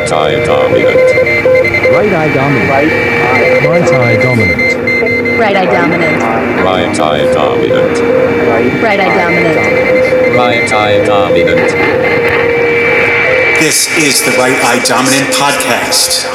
Right eye dominant. Right eye dominant. Right eye dominant. Right eye dominant. Right eye dominant. Right eye dominant. Right eye dominant. This is the Right Eye Dominant Podcast.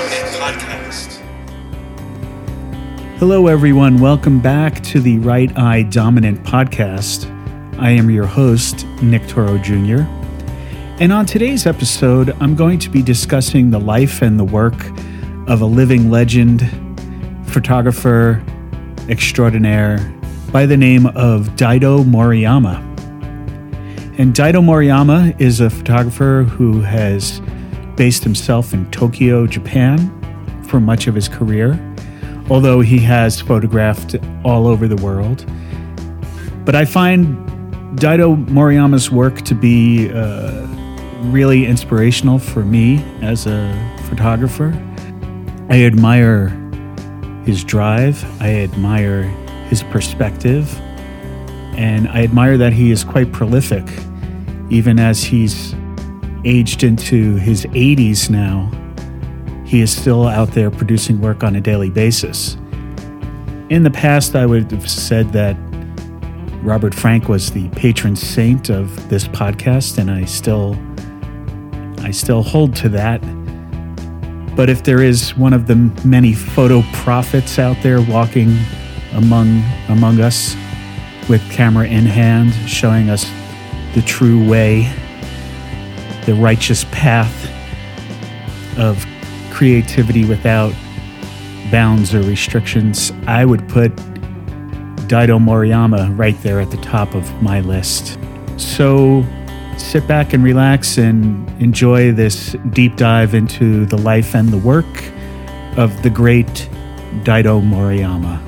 Hello, everyone. Welcome back to the Right Eye Dominant Podcast. I am your host, Nick Toro Jr. And on today's episode, I'm going to be discussing the life and the work of a living legend, photographer extraordinaire by the name of Daido Moriyama. And Daido Moriyama is a photographer who has based himself in Tokyo, Japan for much of his career, although he has photographed all over the world. But I find Daido Moriyama's work to be really inspirational for me as a photographer. I admire his drive, I admire his perspective, and I admire that he is quite prolific. Even as he's aged into his 80s now, he is still out there producing work on a daily basis. In the past, I would have said that Robert Frank was the patron saint of this podcast, and I still hold to that. But if there is one of the many photo prophets out there walking among us with camera in hand, showing us the true way, the righteous path of creativity without bounds or restrictions, I would put Daido Moriyama right there at the top of my list. So sit back and relax and enjoy this deep dive into the life and the work of the great Daido Moriyama.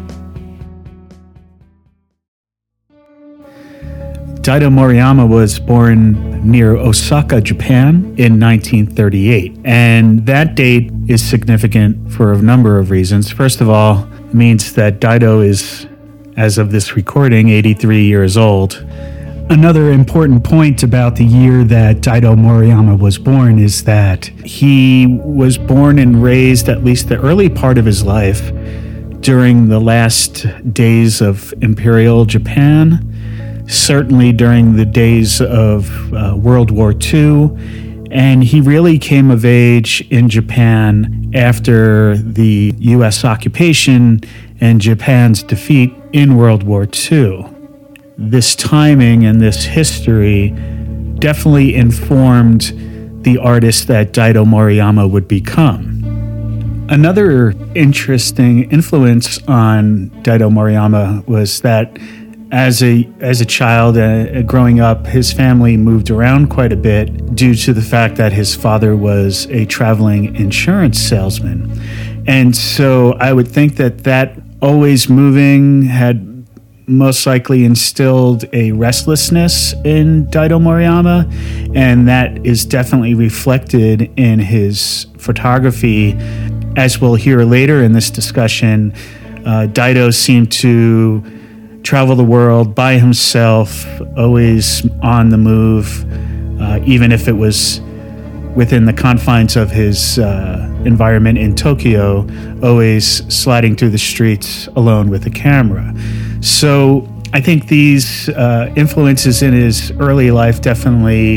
Daido Moriyama was born near Osaka, Japan in 1938. And that date is significant for a number of reasons. First of all, it means that Daido is, as of this recording, 83 years old. Another important point about the year that Daido Moriyama was born is that he was born and raised, at least the early part of his life, during the last days of Imperial Japan, certainly during the days of World War II, and he really came of age in Japan after the U.S. occupation and Japan's defeat in World War II. This timing and this history definitely informed the artist that Daido Moriyama would become. Another interesting influence on Daido Moriyama was that as a child, growing up, his family moved around quite a bit due to the fact that his father was a traveling insurance salesman. And so I would think that always moving had most likely instilled a restlessness in Daido Moriyama, and that is definitely reflected in his photography. As we'll hear later in this discussion, Daido seemed to travel the world by himself, always on the move, even if it was within the confines of his environment in Tokyo, always sliding through the streets alone with a camera. So I think these influences in his early life definitely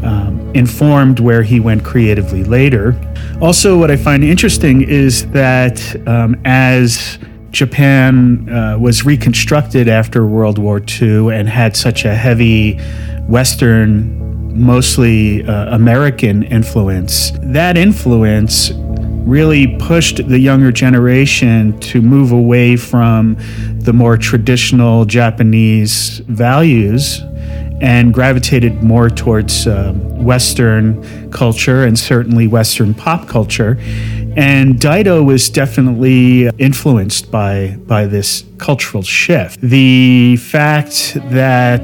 informed where he went creatively later. Also, what I find interesting is that as Japan was reconstructed after World War II and had such a heavy Western, mostly American influence, that influence really pushed the younger generation to move away from the more traditional Japanese values and gravitated more towards Western culture and certainly Western pop culture. And Daido was definitely influenced by this cultural shift. The fact that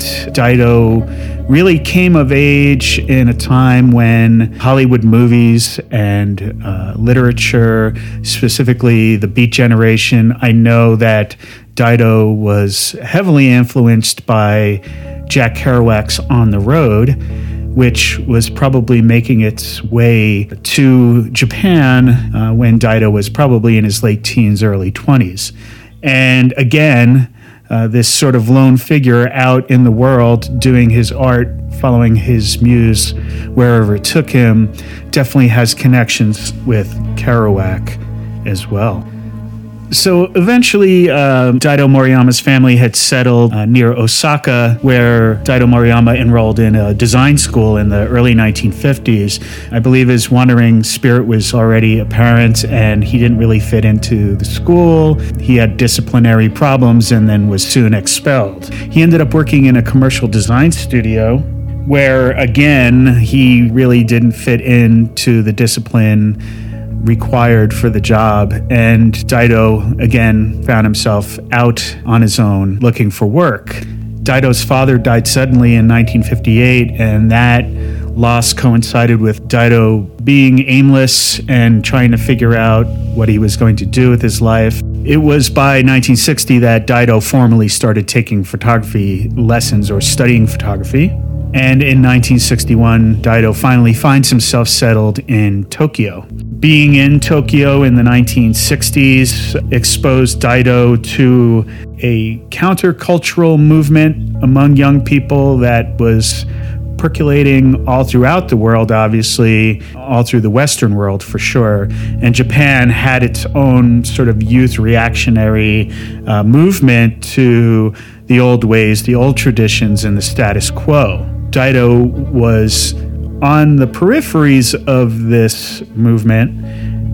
Daido really came of age in a time when Hollywood movies and literature, specifically the Beat Generation, I know that Daido was heavily influenced by Jack Kerouac's On the Road, which was probably making its way to Japan when Daido was probably in his late teens, early 20s. And again, this sort of lone figure out in the world doing his art, following his muse wherever it took him, definitely has connections with Kerouac as well. So eventually, Daido Moriyama's family had settled near Osaka, where Daido Moriyama enrolled in a design school in the early 1950s. I believe his wandering spirit was already apparent, and he didn't really fit into the school. He had disciplinary problems and then was soon expelled. He ended up working in a commercial design studio, where, again, he really didn't fit into the discipline required for the job, and Daido again found himself out on his own looking for work. Daido's father died suddenly in 1958, and that loss coincided with Daido being aimless and trying to figure out what he was going to do with his life. It was by 1960 that Daido formally started taking photography lessons or studying photography. And in 1961, Daido finally finds himself settled in Tokyo. Being in Tokyo in the 1960s exposed Daido to a countercultural movement among young people that was percolating all throughout the world, obviously, all through the Western world for sure. And Japan had its own sort of youth reactionary movement to the old ways, the old traditions, and the status quo. Daido was on the peripheries of this movement,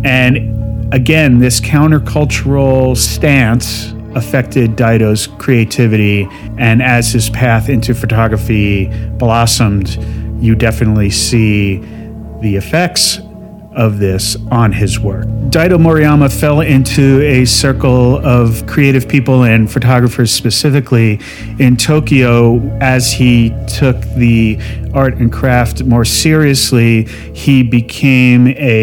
and again, this countercultural stance affected Daido's creativity, and as his path into photography blossomed, you definitely see the effects of this on his work. Daido Moriyama fell into a circle of creative people and photographers specifically in Tokyo. As he took the art and craft more seriously, he became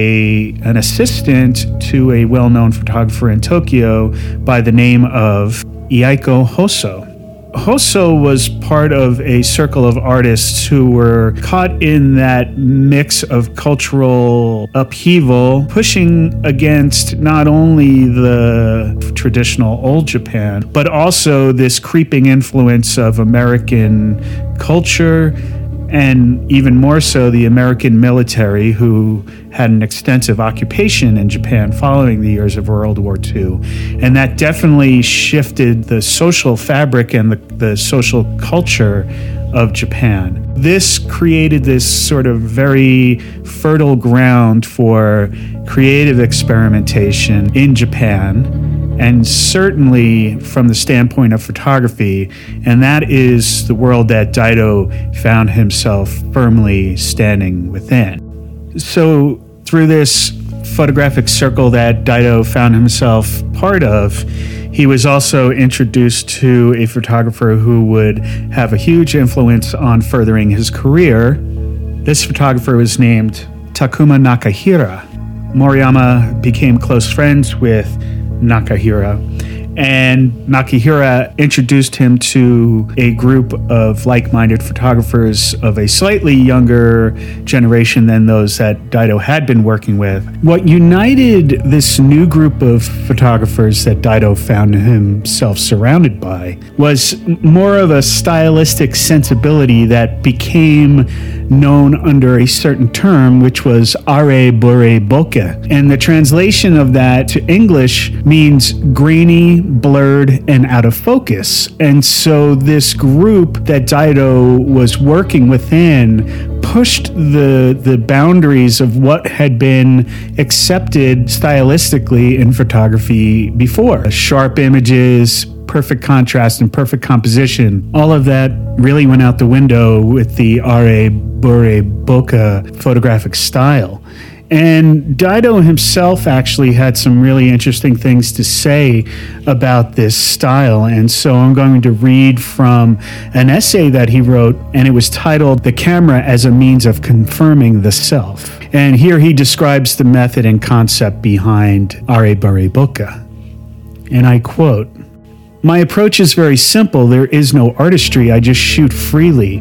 an assistant to a well-known photographer in Tokyo by the name of Eiko Hoso. Hoso was part of a circle of artists who were caught in that mix of cultural upheaval, pushing against not only the traditional old Japan, but also this creeping influence of American culture, and even more so the American military, who had an extensive occupation in Japan following the years of World War II. And that definitely shifted the social fabric and the social culture of Japan. This created this sort of very fertile ground for creative experimentation in Japan, and certainly from the standpoint of photography, and that is the world that Daido found himself firmly standing within. So through this photographic circle that Daido found himself part of, he was also introduced to a photographer who would have a huge influence on furthering his career. This photographer was named Takuma Nakahira. Moriyama became close friends with Nakahira, and Nakahira introduced him to a group of like-minded photographers of a slightly younger generation than those that Daido had been working with. What united this new group of photographers that Daido found himself surrounded by was more of a stylistic sensibility that became known under a certain term, which was are bure bokeh. And the translation of that to English means grainy, blurred, and out of focus. And so this group that Daido was working within pushed the boundaries of what had been accepted stylistically in photography before. Sharp images, perfect contrast, and perfect composition. All of that really went out the window with the are bure bokeh photographic style. And Daido himself actually had some really interesting things to say about this style. And so I'm going to read from an essay that he wrote, and it was titled "The Camera as a Means of Confirming the Self." And here he describes the method and concept behind are bure bokeh. And I quote, "My approach is very simple. There is no artistry. I just shoot freely.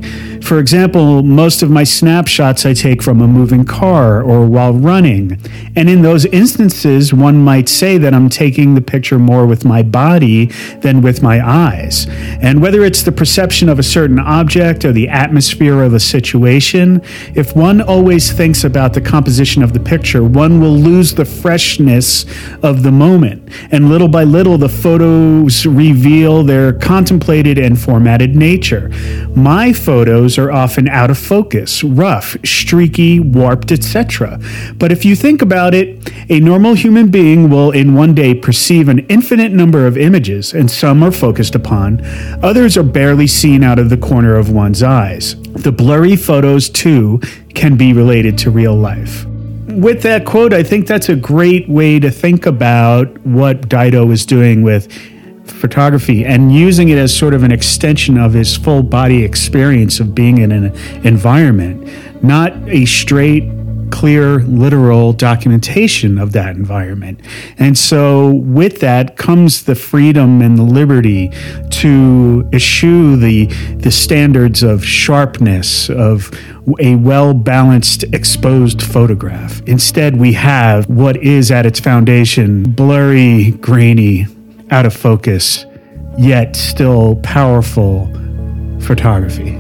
For example, most of my snapshots I take from a moving car or while running. And in those instances, one might say that I'm taking the picture more with my body than with my eyes. And whether it's the perception of a certain object or the atmosphere of a situation, if one always thinks about the composition of the picture, one will lose the freshness of the moment. And little by little, the photos reveal their contemplated and formatted nature. My photos are often out of focus, rough, streaky, warped, etc. But if you think about it, a normal human being will in one day perceive an infinite number of images, and some are focused upon, others are barely seen out of the corner of one's eyes. The blurry photos, too, can be related to real life. With that quote, I think that's a great way to think about what Dido is doing with photography and using it as sort of an extension of his full body experience of being in an environment, not a straight, clear, literal documentation of that environment. And so with that comes the freedom and the liberty to eschew the standards of sharpness, of a well-balanced, exposed photograph. Instead, we have what is at its foundation blurry, grainy, out of focus, yet still powerful photography.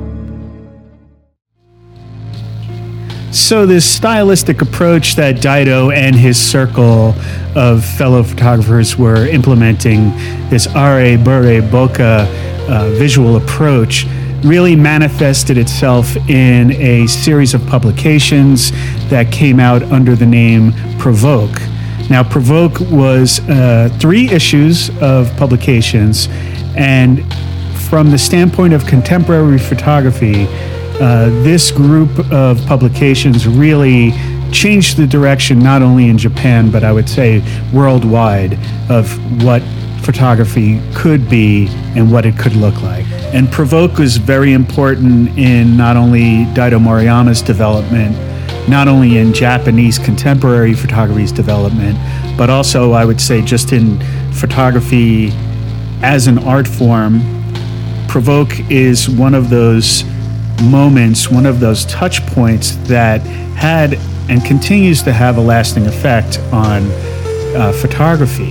So this stylistic approach that Dido and his circle of fellow photographers were implementing, this Are Bure Bokeh visual approach, really manifested itself in a series of publications that came out under the name Provoke. Now, Provoke was 3 issues of publications, and from the standpoint of contemporary photography, this group of publications really changed the direction not only in Japan, but I would say worldwide, of what photography could be and what it could look like. And Provoke was very important in not only Dido Moriyama's development, not only in Japanese contemporary photography's development, but also I would say just in photography as an art form. Provoke is one of those moments, one of those touch points that had and continues to have a lasting effect on photography.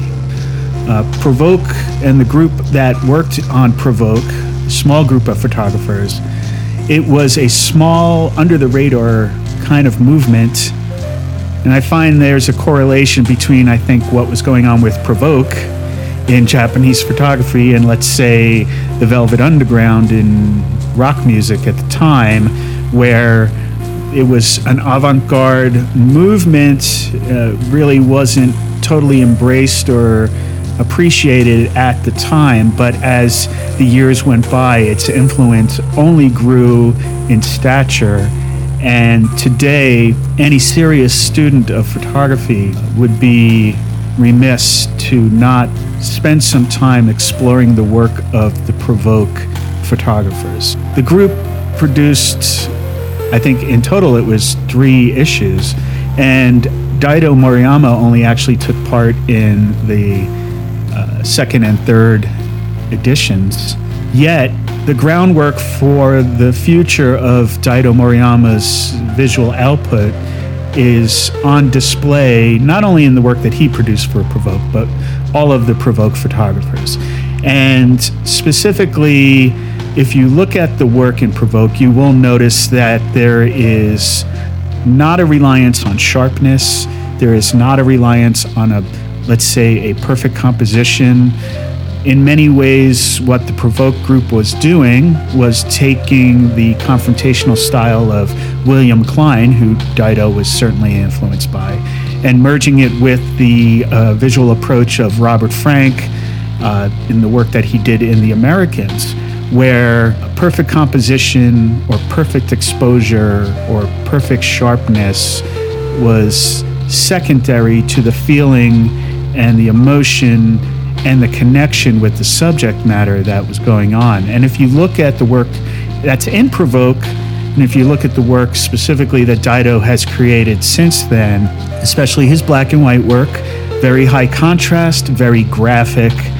Provoke and the group that worked on Provoke, a small group of photographers, it was a small, under-the-radar kind of movement. And I find there's a correlation between, I think, what was going on with Provoke in Japanese photography and, let's say, the Velvet Underground in rock music at the time, where it was an avant-garde movement, really wasn't totally embraced or appreciated at the time, but as the years went by, its influence only grew in stature. And today, any serious student of photography would be remiss to not spend some time exploring the work of the Provoke photographers. The group produced, I think in total it was 3 issues, and Dido Moriyama only actually took part in the second and third editions. Yet, the groundwork for the future of Dido Moriyama's visual output is on display, not only in the work that he produced for Provoke, but all of the Provoke photographers. And specifically, if you look at the work in Provoke, you will notice that there is not a reliance on sharpness. There is not a reliance on let's say, a perfect composition. In many ways, what the Provoke group was doing was taking the confrontational style of William Klein, who Dido was certainly influenced by, and merging it with the visual approach of Robert Frank in the work that he did in The Americans, where perfect composition or perfect exposure or perfect sharpness was secondary to the feeling and the emotion and the connection with the subject matter that was going on. And if you look at the work that's in Provoke, and if you look at the work specifically that Dido has created since then, especially his black and white work, very high contrast, very graphic,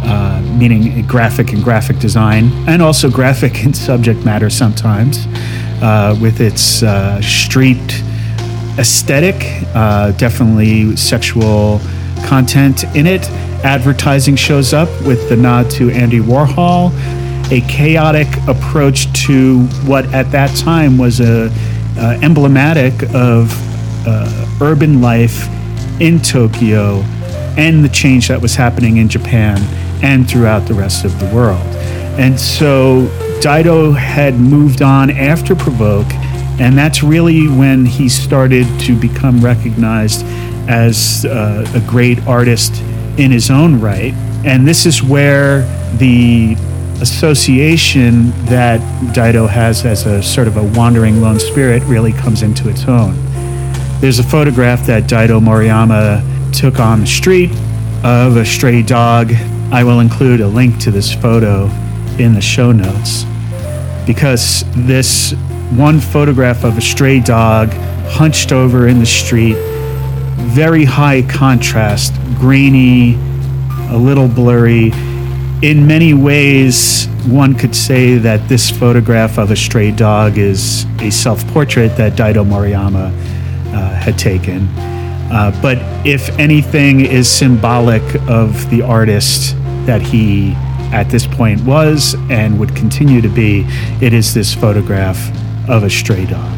meaning graphic and graphic design, and also graphic in subject matter sometimes, with its street aesthetic, definitely sexual content in it. Advertising shows up with the nod to Andy Warhol, a chaotic approach to what at that time was emblematic of urban life in Tokyo and the change that was happening in Japan and throughout the rest of the world. And so Daido had moved on after Provoke, and that's really when he started to become recognized as a great artist in his own right. And this is where the association that Daido has as a sort of a wandering lone spirit really comes into its own. There's a photograph that Daido Moriyama took on the street of a stray dog. I will include a link to this photo in the show notes, because this one photograph of a stray dog hunched over in the street, very high contrast, grainy, a little blurry. In many ways, one could say that this photograph of a stray dog is a self-portrait that Daido Moriyama had taken. But if anything is symbolic of the artist that he at this point was and would continue to be, it is this photograph of a stray dog.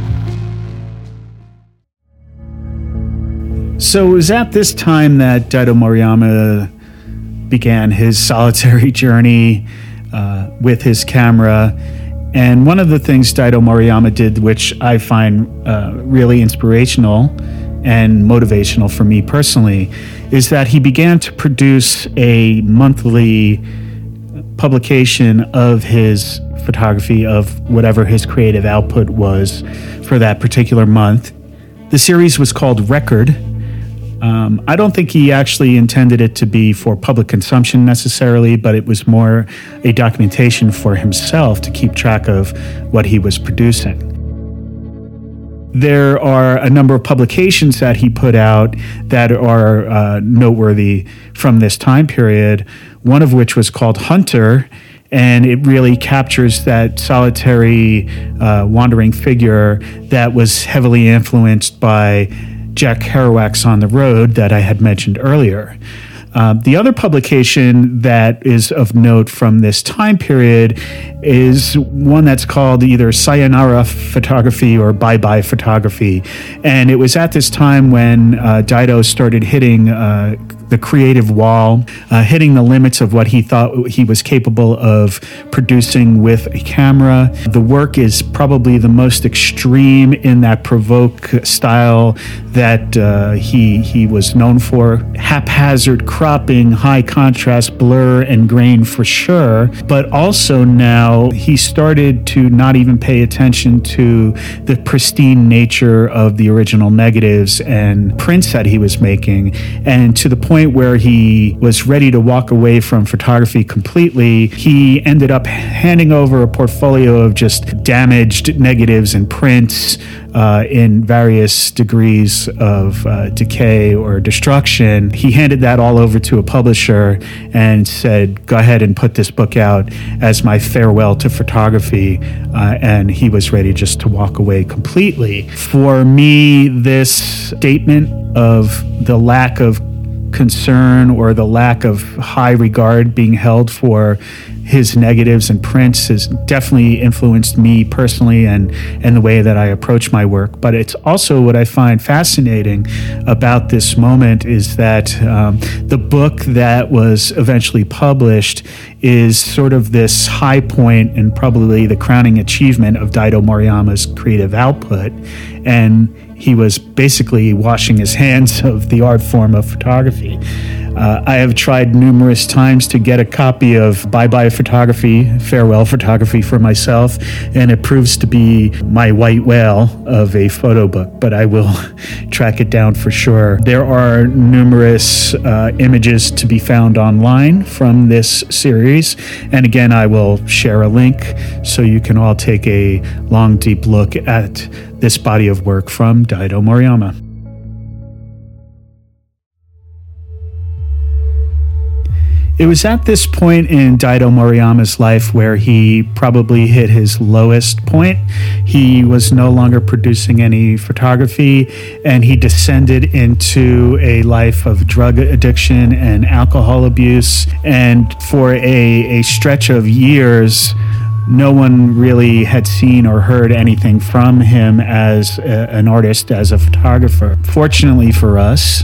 So it was at this time that Daido Moriyama began his solitary journey with his camera. And one of the things Daido Moriyama did, which I find really inspirational and motivational for me personally, is that he began to produce a monthly publication of his photography, of whatever his creative output was for that particular month. The series was called Record. I don't think he actually intended it to be for public consumption necessarily, but it was more a documentation for himself to keep track of what he was producing. There are a number of publications that he put out that are noteworthy from this time period, one of which was called Hunter, and it really captures that solitary wandering figure that was heavily influenced by Jack Kerouac's On the Road that I had mentioned earlier. The other publication that is of note from this time period is one that's called either Sayonara Photography or Bye Bye Photography. And it was at this time when Daido started hitting the creative wall, hitting the limits of what he thought he was capable of producing with a camera. The work is probably the most extreme in that Provoke style that he was known for. Haphazard cropping, high contrast blur and grain for sure, but also now he started to not even pay attention to the pristine nature of the original negatives and prints that he was making, and to the point where he was ready to walk away from photography completely. He ended up handing over a portfolio of just damaged negatives and prints in various degrees of decay or destruction. He handed that all over to a publisher and said, go ahead and put this book out as my farewell to photography, and he was ready just to walk away completely. For me, this statement of the lack of concern or the lack of high regard being held for his negatives and prints has definitely influenced me personally and the way that I approach my work. But it's also what I find fascinating about this moment is that the book that was eventually published is sort of this high point and probably the crowning achievement of Daido Moriyama's creative output. And he was basically washing his hands of the art form of photography. I have tried numerous times to get a copy of Bye Bye Photography, Farewell Photography for myself, and it proves to be my white whale of a photo book, but I will track it down for sure. There are numerous images to be found online from this series, and again, I will share a link so you can all take a long, deep look at this body of work from Daido It was at this point in Daido Moriyama's life where he probably hit his lowest point. He was no longer producing any photography, and he descended into a life of drug addiction and alcohol abuse. And for a stretch of years, no one really had seen or heard anything from him as an artist, as a photographer. Fortunately for us,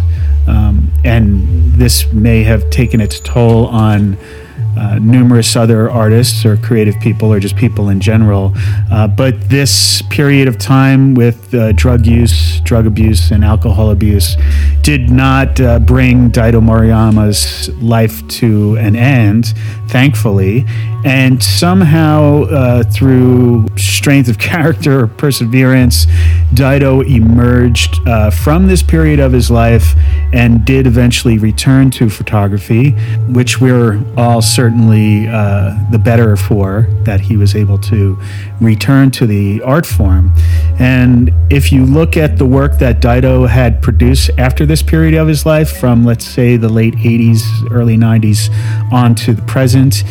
and this may have taken its toll on numerous other artists or creative people or just people in general. But this period of time with drug use, drug abuse, and alcohol abuse did not bring Daido Moriyama's life to an end, thankfully. And somehow, through strength of character or perseverance, Daido emerged from this period of his life and did eventually return to photography, which we're all certainly the better for, that he was able to return to the art form. And if you look at the work that Daido had produced after this period of his life, from, let's say, the late 80s, early 90s on to the present,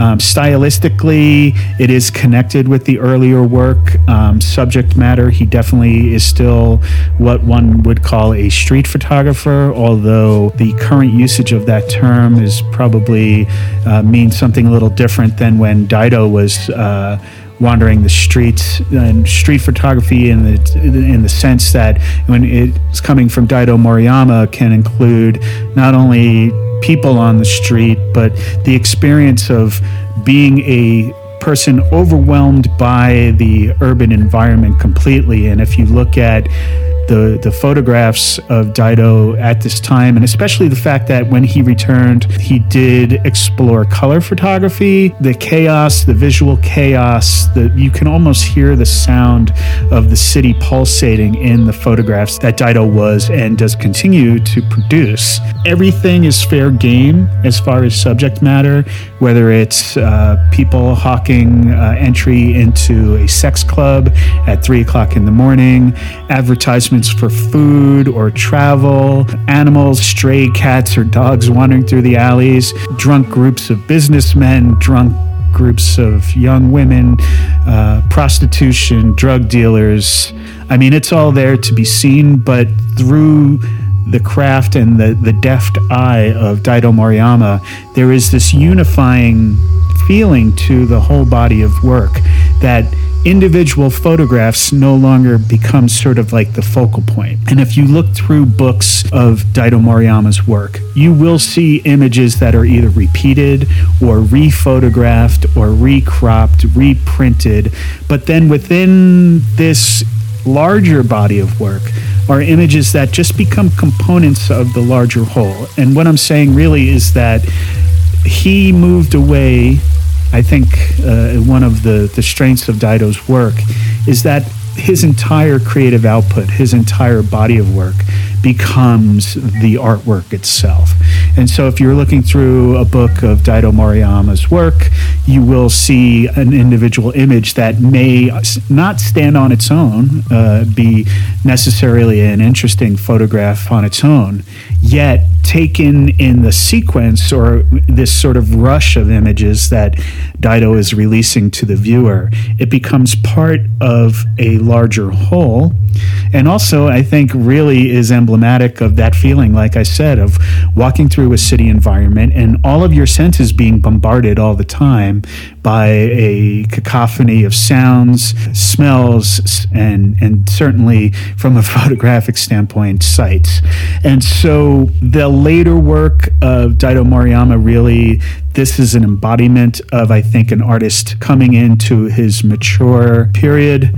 stylistically, it is connected with the earlier work. Subject matter, he definitely is still what one would call a street photographer, although the current usage of that term is probably means something a little different than when Daido was wandering the streets. And street photography in the sense that when it's coming from Daido Moriyama can include not only people on the street, but the experience of being a person overwhelmed by the urban environment completely. And if you look at the photographs of Daido at this time, and especially the fact that when he returned, he did explore color photography, the chaos, the visual chaos, you can almost hear the sound of the city pulsating in the photographs that Daido was and does continue to produce. Everything is fair game as far as subject matter, whether it's people hawking entry into a sex club at 3 o'clock in the morning, advertisements for food or travel, animals, stray cats or dogs wandering through the alleys, drunk groups of businessmen, drunk groups of young women, prostitution, drug dealers. I mean, it's all there to be seen, but through the craft and the deft eye of Daido Moriyama, there is this unifying feeling to the whole body of work that individual photographs no longer become sort of like the focal point. And if you look through books of Daido Moriyama's work, you will see images that are either repeated or rephotographed or recropped, reprinted. But then within this larger body of work are images that just become components of the larger whole. And what I'm saying really is that he moved away. I think one of the strengths of Daido's work is that his entire creative output, his entire body of work becomes the artwork itself. And so if you're looking through a book of Daido Moriyama's work, you will see an individual image that may not stand on its own, be necessarily an interesting photograph on its own, yet taken in the sequence or this sort of rush of images that Daido is releasing to the viewer, it becomes part of a larger whole. And also, I think, really is emblematic of that feeling, like I said, of walking through a city environment and all of your senses being bombarded all the time by a cacophony of sounds, smells, and certainly, from a photographic standpoint, sights. And so the later work of Daido Moriyama, really, this is an embodiment of, I think, an artist coming into his mature period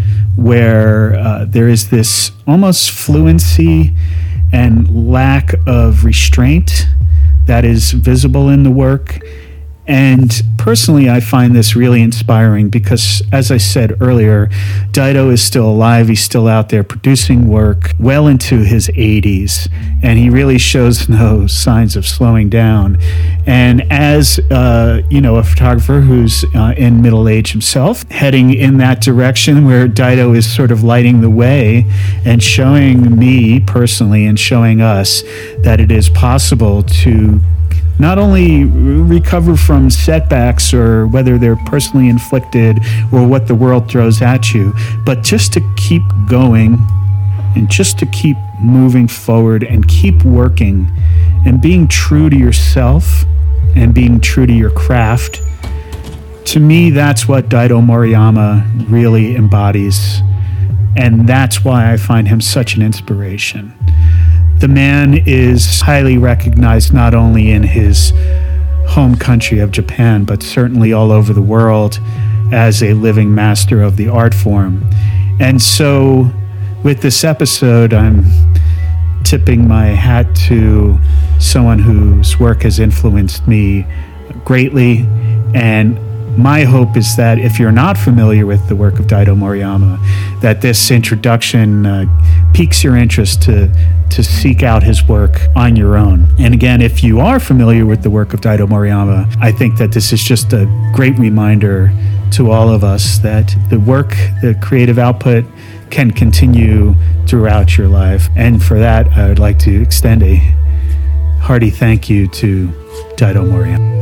where there is this almost fluency and lack of restraint that is visible in the work. And personally, I find this really inspiring because, as I said earlier, Daido is still alive. He's still out there producing work well into his 80s, and he really shows no signs of slowing down. And as, a photographer who's in middle age himself, heading in that direction where Daido is sort of lighting the way and showing me personally and showing us that it is possible to not only recover from setbacks or whether they're personally inflicted or what the world throws at you, but just to keep going and just to keep moving forward and keep working and being true to yourself and being true to your craft. To me, that's what Daido Moriyama really embodies. And that's why I find him such an inspiration. The man is highly recognized not only in his home country of Japan, but certainly all over the world as a living master of the art form. And so with this episode, I'm tipping my hat to someone whose work has influenced me greatly. And my hope is that if you're not familiar with the work of Daido Moriyama, that this introduction piques your interest to seek out his work on your own. And again, if you are familiar with the work of Daido Moriyama, I think that this is just a great reminder to all of us that the work, the creative output can continue throughout your life. And for that, I would like to extend a hearty thank you to Daido Moriyama.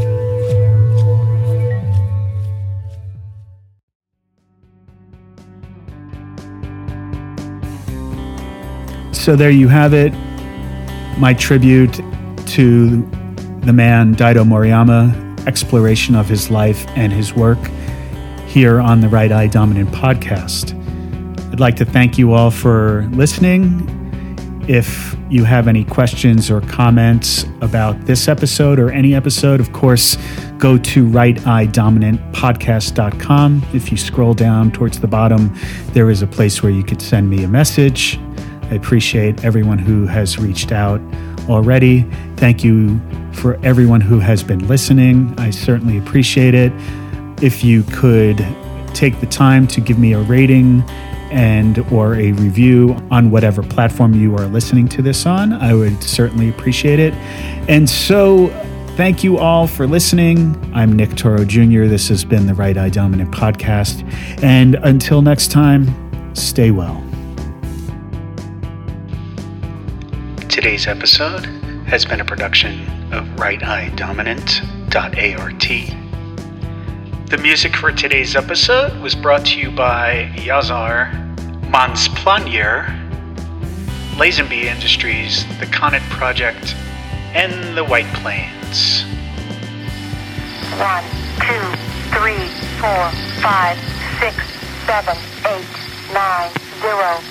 So there you have it, my tribute to the man Daido Moriyama, exploration of his life and his work here on the Right Eye Dominant podcast. I'd like to thank you all for listening. If you have any questions or comments about this episode or any episode, of course, go to righteyedominantpodcast.com. If you scroll down towards the bottom, there is a place where you could send me a message. I appreciate everyone who has reached out already. Thank you for everyone who has been listening. I certainly appreciate it. If you could take the time to give me a rating and or a review on whatever platform you are listening to this on, I would certainly appreciate it. And so thank you all for listening. I'm Nick Toro Jr. This has been the Right Eye Dominant podcast. And until next time, stay well. Today's episode has been a production of RightEyeDominant.art. The music for today's episode was brought to you by Yazar, Mansplanier, Lazenby Industries, The Connet Project, and The White Plains. 1, 2, 3, 4, 5, 6, 7, 8, 9, 0.